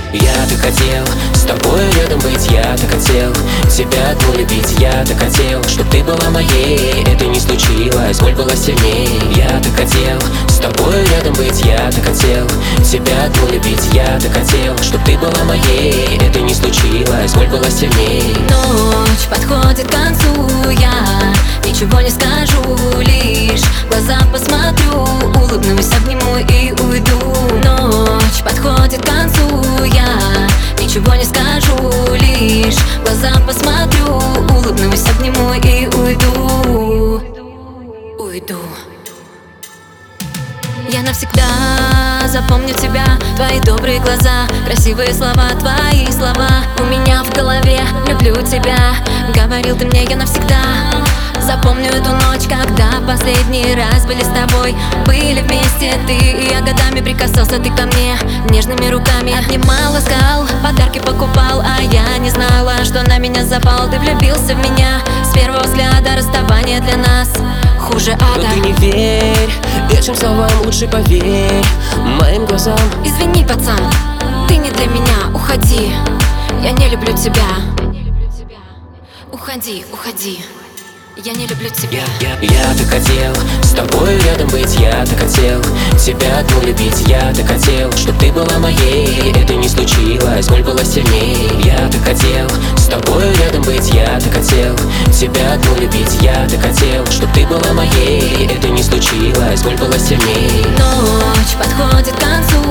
Я так хотел с тобой рядом быть, я так хотел тебя одну любить, я так хотел, чтоб ты была моей. Это не случилось, боль была сильней. Я так хотел с тобой рядом быть, я так хотел тебя одну любить, я так хотел, чтоб ты была моей. Это не случилось, боль была сильней. Ночь подходит к концу, я ничего не скажу, лишь в глаза посмотрю, улыбнусь, обниму и уйду. Ночь подходит к концу, я ничего не скажу, лишь в глаза посмотрю, улыбнусь, обниму и уйду. Уйду. Я навсегда запомню тебя, твои добрые глаза, красивые слова, твои слова у меня в голове. Люблю тебя, говорил ты мне, я навсегда запомню эту ночь, когда последний раз были с тобой. Были вместе ты и я, годами прикасался ты ко мне нежными руками. Обнимал, ласкал, подарки покупал, а я не знала, что на меня запал. Ты влюбился в меня с первого взгляда, расставание для нас хуже ада. Но ты не верь этим словам, лучше поверь моим глазам. Извини, пацан, ты не для меня, уходи, я не люблю тебя. Уходи, уходи, я не люблю тебя. Я так хотел с тобой рядом быть, я так хотел тебя одну любить, я так хотел, чтоб ты была моей. Это не случилось, боль была сильней. Я так хотел с тобой рядом быть, я так хотел тебя одну любить, я так хотел, чтоб ты была моей. Это не случилось, боль была сильней. Ночь подходит к концу,